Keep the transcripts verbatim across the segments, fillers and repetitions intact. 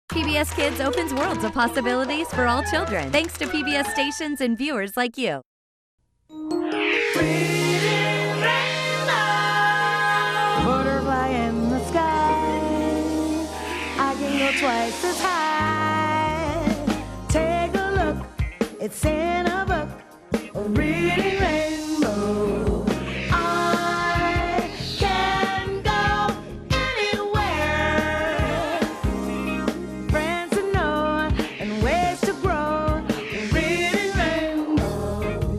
P B S Kids opens worlds of possibilities for all children, thanks to P B S stations and viewers like you. Butterfly in the sky, I can go twice as high. Take a look, it's in a book, a reading rainbow. I can go anywhere. Friends to know and ways to grow, a reading rainbow.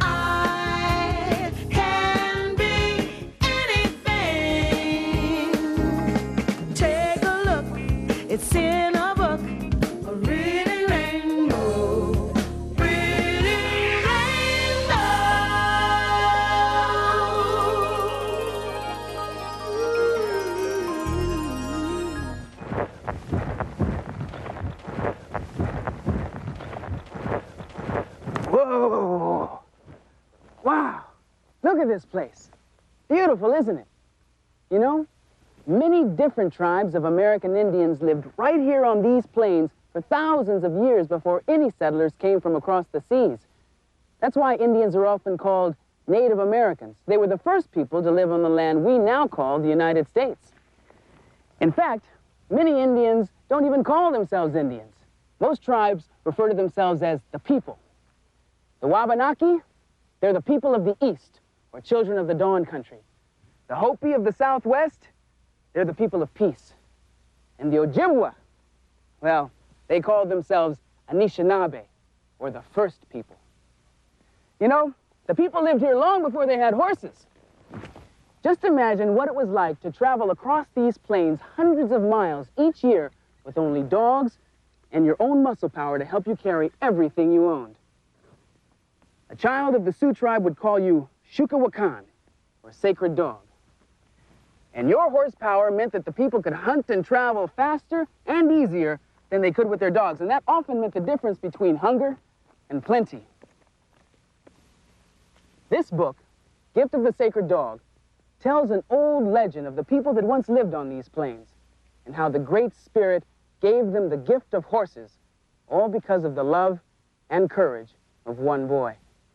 I can be anything. Take a look, it's in a book, a reading rainbow. Reading Whoa! Wow! Look at this place. Beautiful, isn't it? You know, many different tribes of American Indians lived right here on these plains for thousands of years before any settlers came from across the seas. That's why Indians are often called Native Americans. They were the first people to live on the land we now call the United States. In fact, many Indians don't even call themselves Indians. Most tribes refer to themselves as the people. The Wabanaki, they're the people of the East, or children of the Dawn Country. The Hopi of the Southwest, they're the people of peace. And the Ojibwa, well, they called themselves Anishinaabe, or the first people. You know, the people lived here long before they had horses. Just imagine what it was like to travel across these plains hundreds of miles each year with only dogs and your own muscle power to help you carry everything you owned. A child of the Sioux tribe would call you Shukawakan, or sacred dog. And your horsepower meant that the people could hunt and travel faster and easier than they could with their dogs. And that often meant the difference between hunger and plenty. This book, Gift of the Sacred Dog, tells an old legend of the people that once lived on these plains and how the Great Spirit gave them the gift of horses, all because of the love and courage of one boy.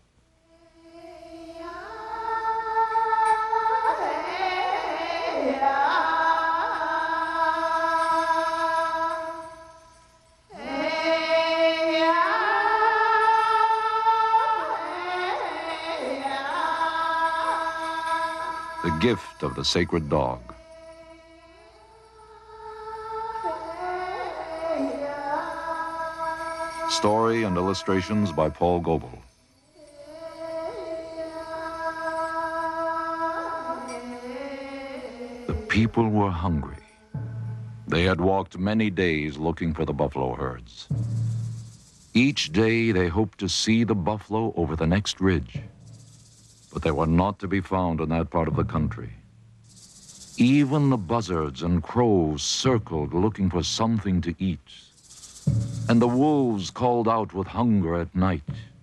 The Gift of the Sacred Dog. Story and illustrations by Paul Goebel. The people were hungry. They had walked many days looking for the buffalo herds. Each day they hoped to see the buffalo over the next ridge. But they were not to be found in that part of the country. Even the buzzards and crows circled looking for something to eat. And the wolves called out with hunger at night.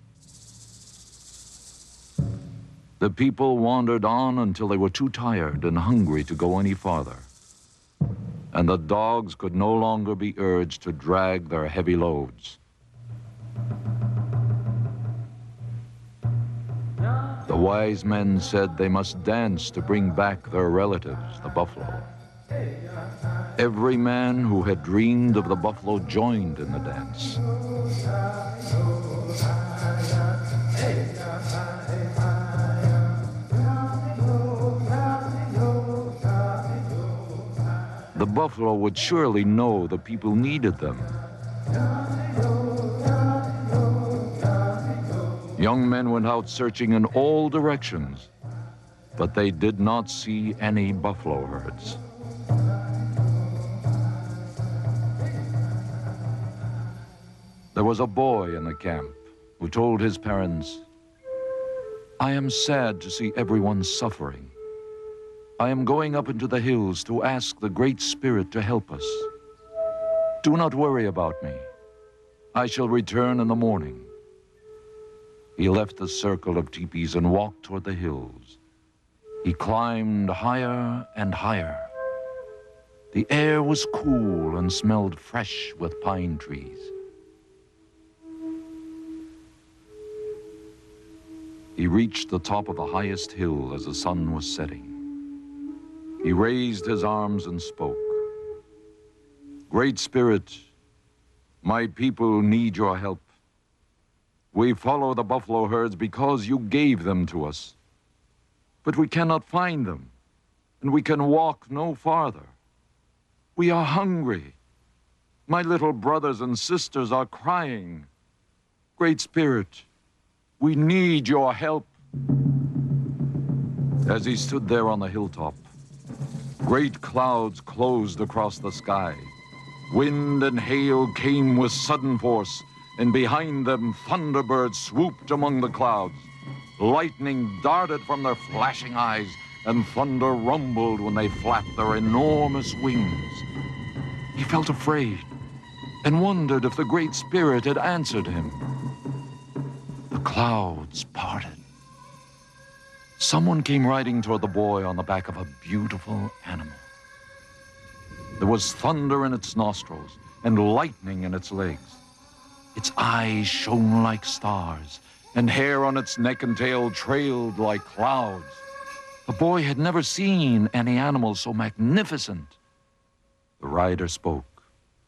The people wandered on until they were too tired and hungry to go any farther. And the dogs could no longer be urged to drag their heavy loads. The wise men said they must dance to bring back their relatives, the buffalo. Every man who had dreamed of the buffalo joined in the dance. The buffalo would surely know the people needed them. Young men went out searching in all directions, but they did not see any buffalo herds. There was a boy in the camp who told his parents, "I am sad to see everyone suffering. I am going up into the hills to ask the Great Spirit to help us. Do not worry about me. I shall return in the morning." He left the circle of teepees and walked toward the hills. He climbed higher and higher. The air was cool and smelled fresh with pine trees. He reached the top of the highest hill as the sun was setting. He raised his arms and spoke. Great Spirit, my people need your help. We follow the buffalo herds because you gave them to us. But we cannot find them, and we can walk no farther. We are hungry. My little brothers and sisters are crying. Great Spirit, we need your help. As he stood there on the hilltop, great clouds closed across the sky. Wind and hail came with sudden force, and behind them thunderbirds swooped among the clouds. Lightning darted from their flashing eyes, and thunder rumbled when they flapped their enormous wings. He felt afraid and wondered if the Great Spirit had answered him. The clouds parted. Someone came riding toward the boy on the back of a beautiful animal. There was thunder in its nostrils and lightning in its legs. Its eyes shone like stars, and hair on its neck and tail trailed like clouds. The boy had never seen any animal so magnificent. The rider spoke.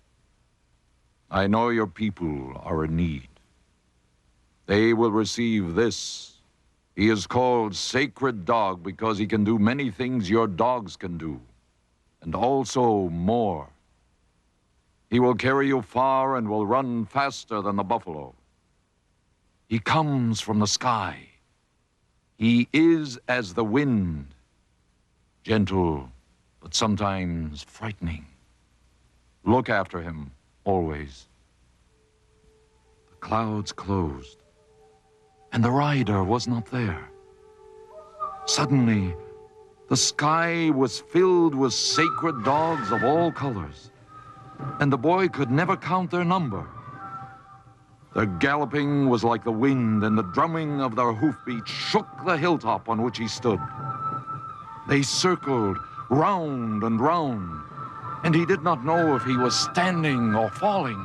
I know your people are in need. They will receive this. He is called Sacred Dog because he can do many things your dogs can do, and also more. He will carry you far and will run faster than the buffalo. He comes from the sky. He is as the wind, gentle, but sometimes frightening. Look after him, always. The clouds closed, and the rider was not there. Suddenly, the sky was filled with sacred dogs of all colors, and the boy could never count their number. Their galloping was like the wind, and the drumming of their hoofbeats shook the hilltop on which he stood. They circled round and round, and he did not know if he was standing or falling.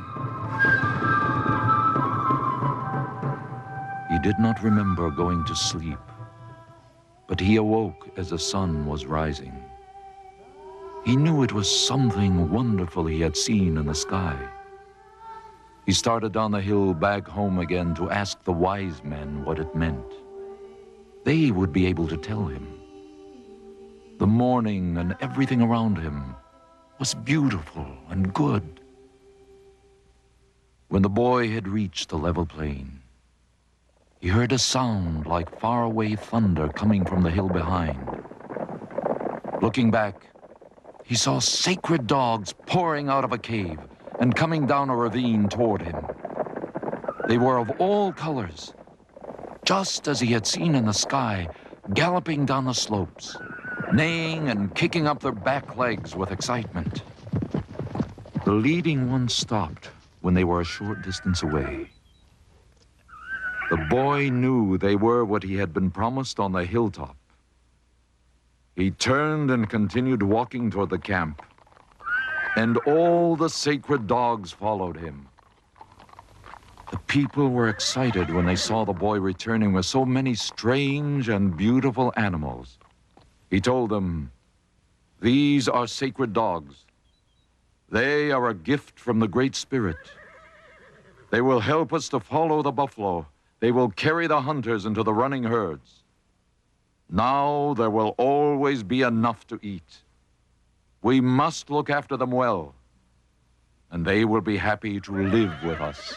He did not remember going to sleep, but he awoke as the sun was rising. He knew it was something wonderful he had seen in the sky. He started down the hill back home again to ask the wise men what it meant. They would be able to tell him. The morning and everything around him was beautiful and good. When the boy had reached the level plain, he heard a sound like faraway thunder coming from the hill behind. Looking back, he saw sacred dogs pouring out of a cave and coming down a ravine toward him. They were of all colors, just as he had seen in the sky, galloping down the slopes, neighing and kicking up their back legs with excitement. The leading one stopped when they were a short distance away. The boy knew they were what he had been promised on the hilltop. He turned and continued walking toward the camp, and all the sacred dogs followed him. The people were excited when they saw the boy returning with so many strange and beautiful animals. He told them, "These are sacred dogs. They are a gift from the Great Spirit. They will help us to follow the buffalo. They will carry the hunters into the running herds. Now there will always be enough to eat. We must look after them well, and they will be happy to live with us."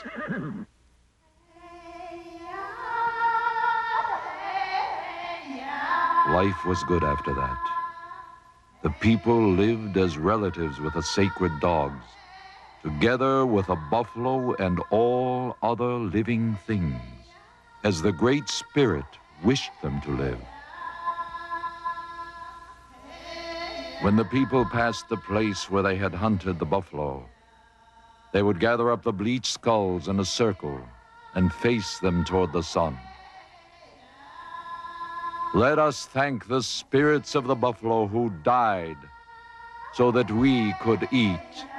Life was good after that. The people lived as relatives with the sacred dogs, together with a buffalo and all other living things, as the Great Spirit wished them to live. When the people passed the place where they had hunted the buffalo, they would gather up the bleached skulls in a circle and face them toward the sun. Let us thank the spirits of the buffalo who died so that we could eat.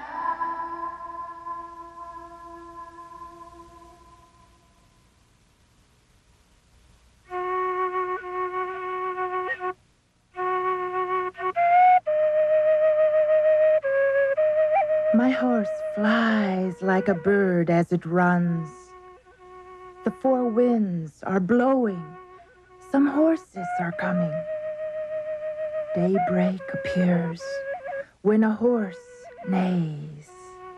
My horse flies like a bird as it runs. The four winds are blowing. Some horses are coming. Daybreak appears when a horse neighs.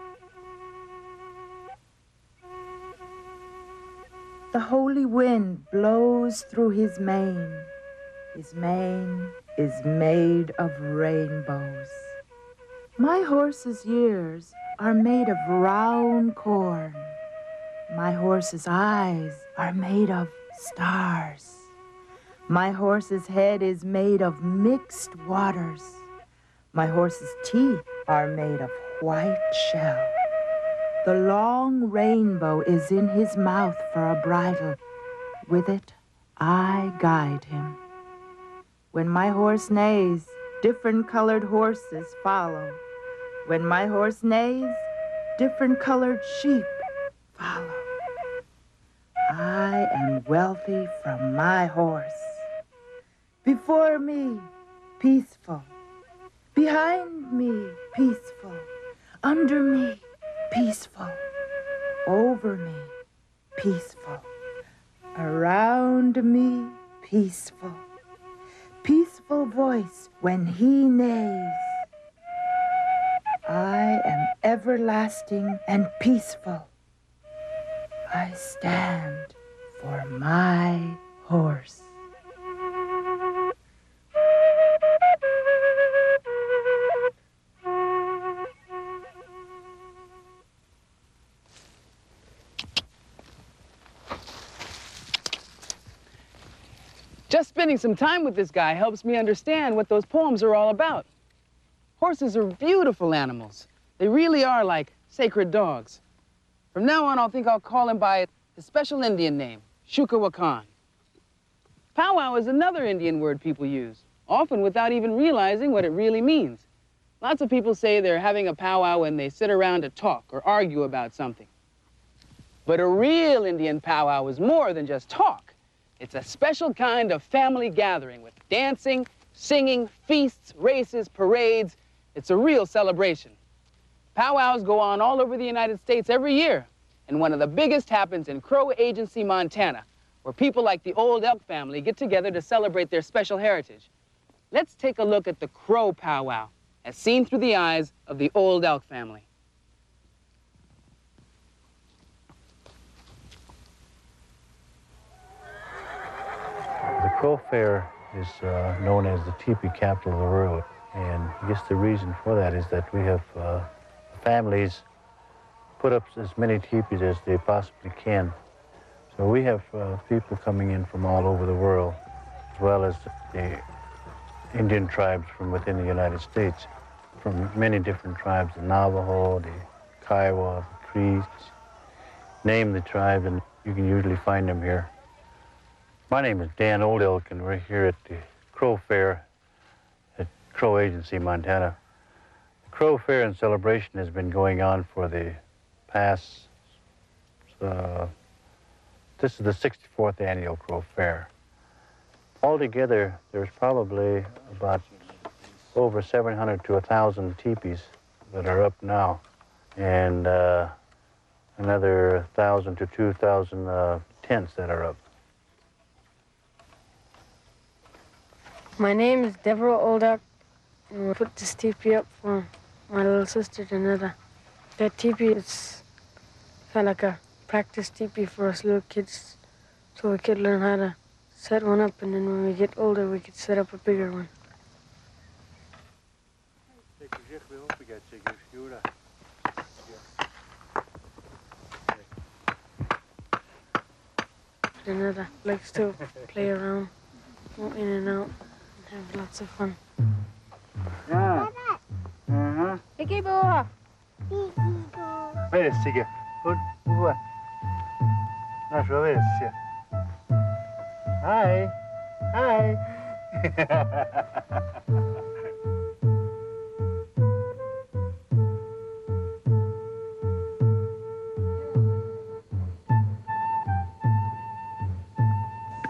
The holy wind blows through his mane. His mane is made of rainbows. My horse's ears are made of round corn. My horse's eyes are made of stars. My horse's head is made of mixed waters. My horse's teeth are made of white shell. The long rainbow is in his mouth for a bridle. With it, I guide him. When my horse neighs, different colored horses follow. When my horse neighs, different colored sheep follow. I am wealthy from my horse. Before me, peaceful. Behind me, peaceful. Under me, peaceful. Over me, peaceful. Around me, peaceful. Peaceful voice when he neighs. I am everlasting and peaceful. I stand for my horse. Just spending some time with this guy helps me understand what those poems are all about. Horses are beautiful animals. They really are like sacred dogs. From now on, I'll think I'll call him by his special Indian name, Shukawakan. Powwow is another Indian word people use, often without even realizing what it really means. Lots of people say they're having a powwow when they sit around to talk or argue about something. But a real Indian powwow is more than just talk. It's a special kind of family gathering with dancing, singing, feasts, races, parades. It's a real celebration. Powwows go on all over the United States every year, and one of the biggest happens in Crow Agency, Montana, where people like the Old Elk family get together to celebrate their special heritage. Let's take a look at the Crow Powwow, as seen through the eyes of the Old Elk family. The Crow Fair is uh, known as the teepee capital of the world. And I guess the reason for that is that we have uh, families put up as many teepees as they possibly can. So we have uh, people coming in from all over the world, as well as the Indian tribes from within the United States, from many different tribes, the Navajo, the Kiowa, the Crees. Name the tribe and you can usually find them here. My name is Dan Old Elk, and we're here at the Crow Fair at Crow Agency, Montana. The Crow Fair and celebration has been going on for the past, uh, this is the sixty-fourth annual Crow Fair. Altogether, there's probably about over seven hundred to one thousand teepees that are up now, and uh, another one thousand to two thousand uh, tents that are up. My name is Deborah Old Elk, and we put this teepee up for my little sister, Janetta. That teepee is kind of like a practice teepee for us little kids, so we could learn how to set one up, and then when we get older, we could set up a bigger one. Janetta likes to play around, go in and out. Have lots of fun. Yeah. Uh-huh. Piggy boo. Wait a second. What? What? Not sure. Wait a second. Hi. Hi.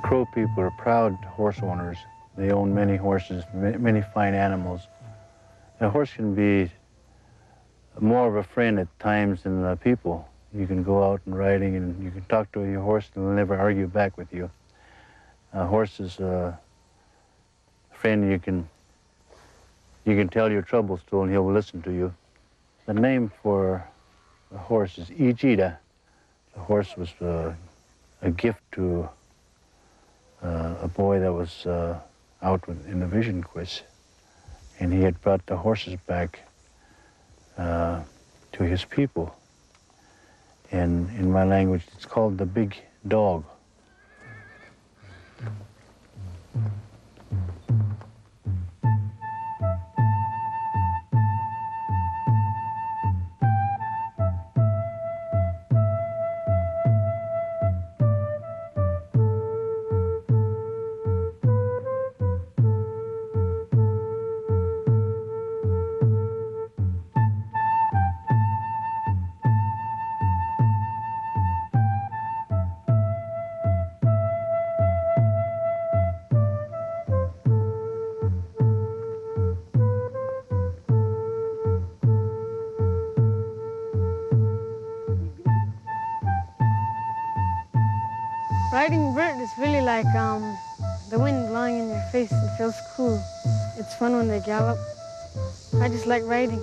Crow people are proud horse owners. They own many horses, many fine animals. A horse can be more of a friend at times than uh, people. You can go out and riding and you can talk to your horse and they'll never argue back with you. A horse is a friend you can, you can tell your troubles to and he'll listen to you. The name for the horse is Ijida. The horse was uh, a gift to uh, a boy that was uh, out with, in the vision quiz. And he had brought the horses back uh, to his people. And in my language, it's called the big dog. Riding a bird is really like um, the wind blowing in your face. It feels cool. It's fun when they gallop. I just like riding.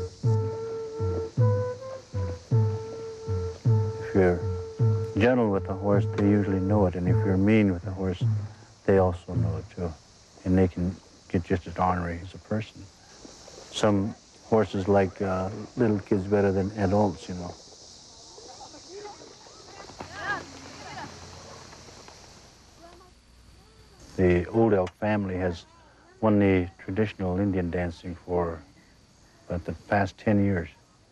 If you're gentle with a horse, they usually know it. And if you're mean with a horse, they also know it too. And they can get just as ornery as a person. Some horses like uh, little kids better than adults, you know. The Old Elk family has won the traditional Indian dancing for about the past ten years.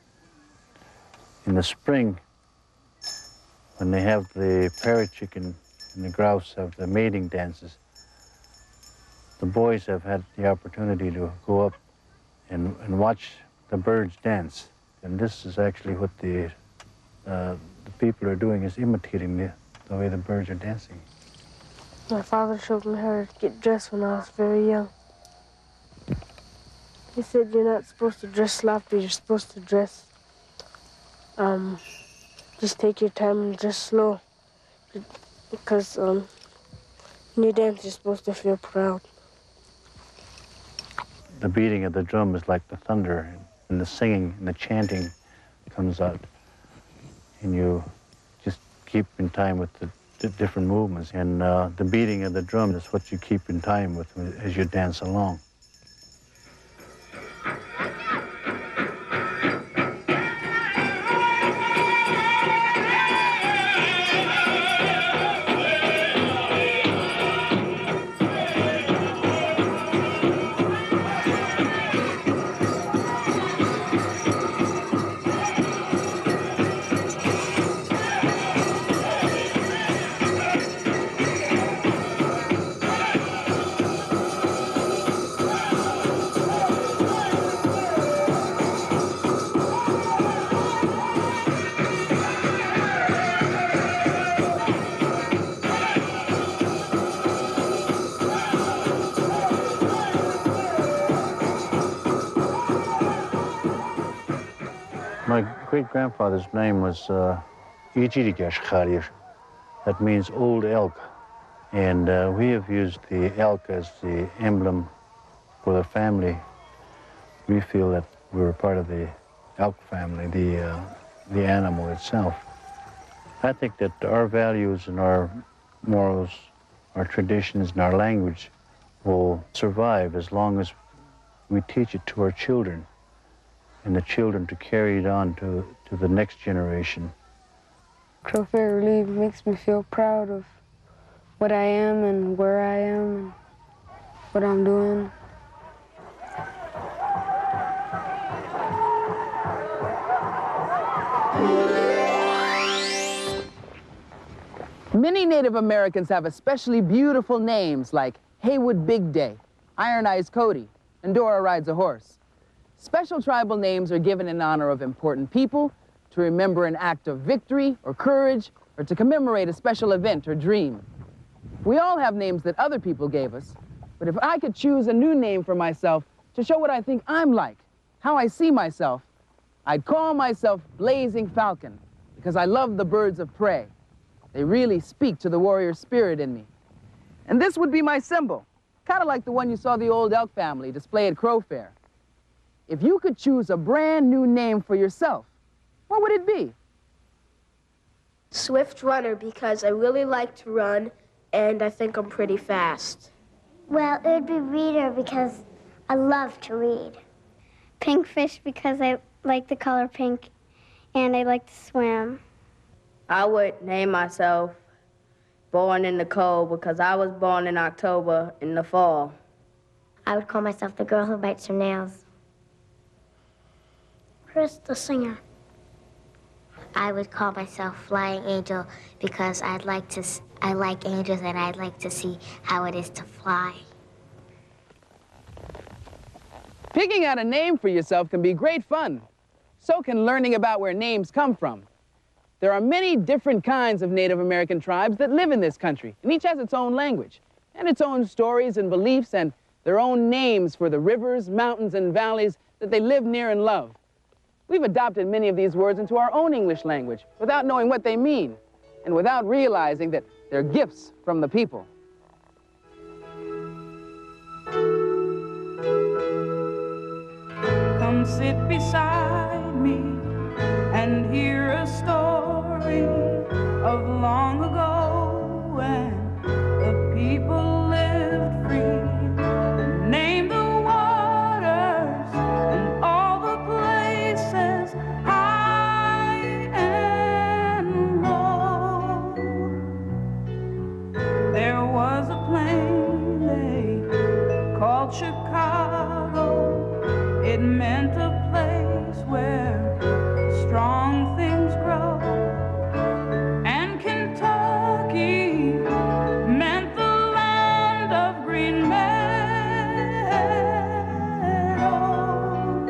In the spring, when they have the parrot chicken and the grouse have the mating dances, the boys have had the opportunity to go up and, and watch the birds dance. And this is actually what the, uh, the people are doing, is imitating the, the way the birds are dancing. My father showed me how to get dressed when I was very young. He said you're not supposed to dress sloppy, you're supposed to dress, um, just take your time and dress slow. Because um, when you dance, you're supposed to feel proud. The beating of the drum is like the thunder, and the singing and the chanting comes out. And you just keep in time with the different movements, and uh, the beating of the drum is what you keep in time with as you dance along. My great-grandfather's name was uh, Ijirigash. That means old elk. And uh, we have used the elk as the emblem for the family. We feel that we're part of the elk family, the, uh, the animal itself. I think that our values and our morals, our traditions and our language will survive as long as we teach it to our children, and the children to carry it on to, to the next generation. Crow Fair really makes me feel proud of what I am and where I am and what I'm doing. Many Native Americans have especially beautiful names like Haywood Big Day, Iron Eyes Cody, and Dora Rides a Horse. Special tribal names are given in honor of important people, to remember an act of victory or courage, or to commemorate a special event or dream. We all have names that other people gave us, but if I could choose a new name for myself to show what I think I'm like, how I see myself, I'd call myself Blazing Falcon, because I love the birds of prey. They really speak to the warrior spirit in me. And this would be my symbol, kind of like the one you saw the old Elk family display at Crow Fair. If you could choose a brand new name for yourself, what would it be? Swift Runner, because I really like to run, and I think I'm pretty fast. Well, it would be Reader, because I love to read. Pink Fish, because I like the color pink, and I like to swim. I would name myself Born in the Cold, because I was born in October in the fall. I would call myself the girl who bites her nails. Chris the Singer. I would call myself Flying Angel, because I'd like to, I like angels, and I'd like to see how it is to fly. Picking out a name for yourself can be great fun. So can learning about where names come from. There are many different kinds of Native American tribes that live in this country, and each has its own language, and its own stories and beliefs, and their own names for the rivers, mountains, and valleys that they live near and love. We've adopted many of these words into our own English language without knowing what they mean, and without realizing that they're gifts from the people. Come sit beside me and hear a story of long ago when the people lived free. Name the waters and all the places high and low. There was a plain they called Chicago. It meant a place where strong things grow. And Kentucky meant the land of green meadows.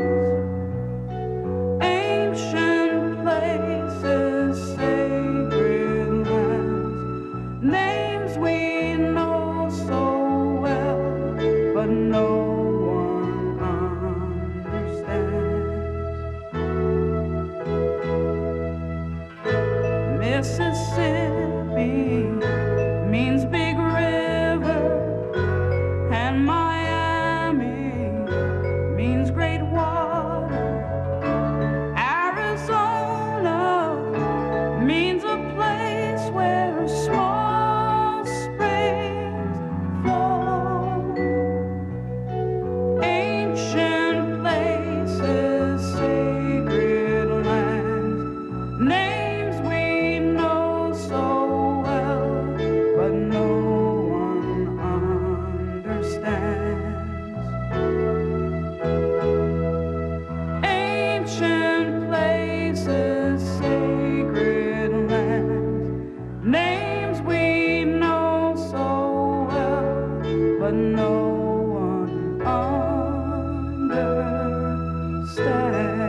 Ancient places, sacred lands, names we know so well, but no Mississippi means big river, and Miami means great water. Arizona means a place where small springs flow. Ancient places, sacred lands, names we know so well, but no one understands. Ancient places, sacred lands, names we know so well, but no one understands.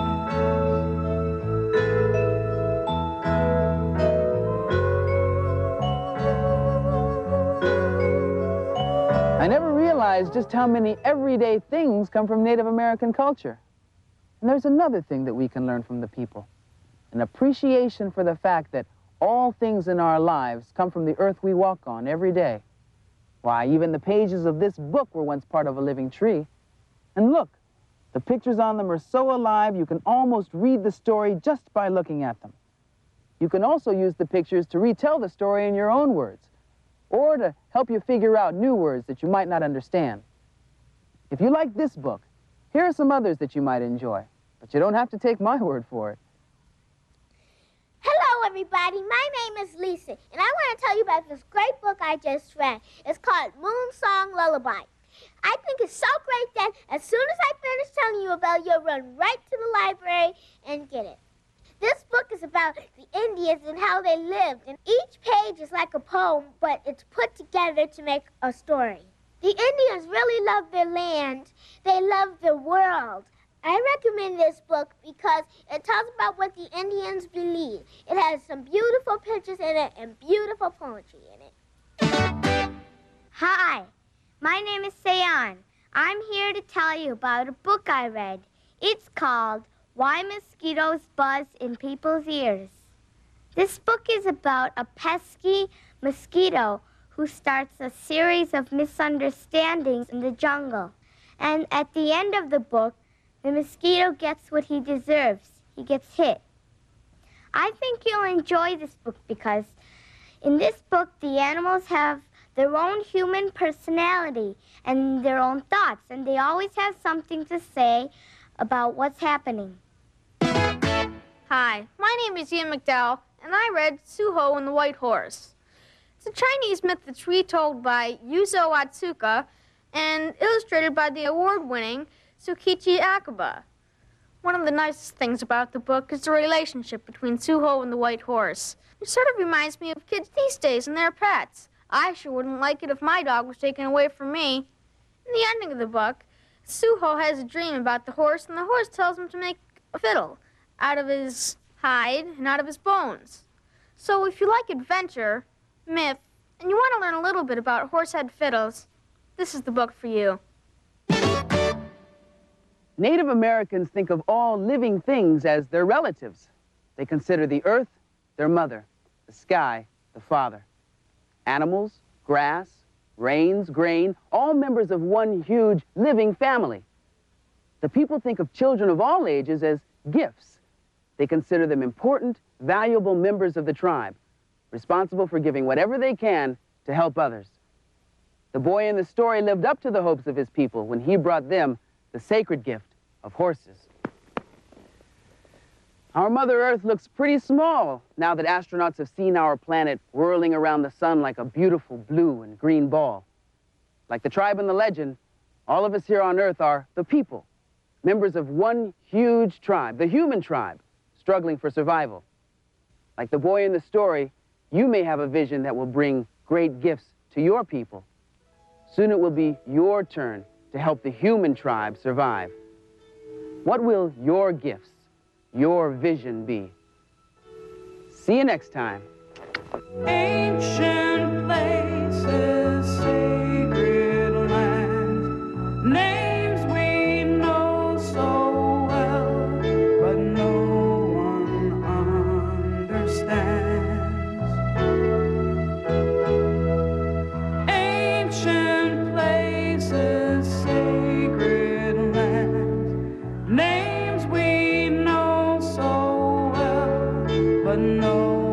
I never realized just how many everyday things come from Native American culture. And there's another thing that we can learn from the people. An appreciation for the fact that all things in our lives come from the earth we walk on every day. Why, even the pages of this book were once part of a living tree. And look, the pictures on them are so alive you can almost read the story just by looking at them. You can also use the pictures to retell the story in your own words, or to help you figure out new words that you might not understand. If you like this book, here are some others that you might enjoy, but you don't have to take my word for it. Hello, everybody. My name is Lisa, and I want to tell you about this great book I just read. It's called Moon Song Lullaby. I think it's so great that as soon as I finish telling you about it, you'll run right to the library and get it. This book is about the Indians and how they lived, and each page is like a poem, but it's put together to make a story. The Indians really love their land. They love the world. I recommend this book because it tells about what the Indians believe. It has some beautiful pictures in it and beautiful poetry in it. Hi, my name is Sayan. I'm here to tell you about a book I read. It's called Why Mosquitoes Buzz in People's Ears. This book is about a pesky mosquito who starts a series of misunderstandings in the jungle. And at the end of the book, the mosquito gets what he deserves. He gets hit. I think you'll enjoy this book because in this book, the animals have their own human personality and their own thoughts, and they always have something to say about what's happening. Hi, my name is Ian McDowell, and I read Suho and the White Horse. It's a Chinese myth that's retold by Yuzo Atsuka and illustrated by the award-winning Tsukichi Akaba. One of the nicest things about the book is the relationship between Suho and the White Horse. It sort of reminds me of kids these days and their pets. I sure wouldn't like it if my dog was taken away from me. In the ending of the book, Suho has a dream about the horse, and the horse tells him to make a fiddle out of his hide and out of his bones. So if you like adventure, myth, and you want to learn a little bit about horsehead fiddles, this is the book for you. Native Americans think of all living things as their relatives. They consider the earth their mother, the sky the father. Animals, grass, rains, grain, all members of one huge living family. The people think of children of all ages as gifts. They consider them important, valuable members of the tribe, responsible for giving whatever they can to help others. The boy in the story lived up to the hopes of his people when he brought them the sacred gift of horses. Our Mother Earth looks pretty small now that astronauts have seen our planet whirling around the sun like a beautiful blue and green ball. Like the tribe in the legend, all of us here on Earth are the people, members of one huge tribe, the human tribe, struggling for survival. Like the boy in the story, you may have a vision that will bring great gifts to your people. Soon it will be your turn to help the human tribe survive. What will your gifts, your vision be? See you next time. Ancient places, sacred lands, names we know so well, but no one understands. Ancient places, sacred lands, names we know so well, but no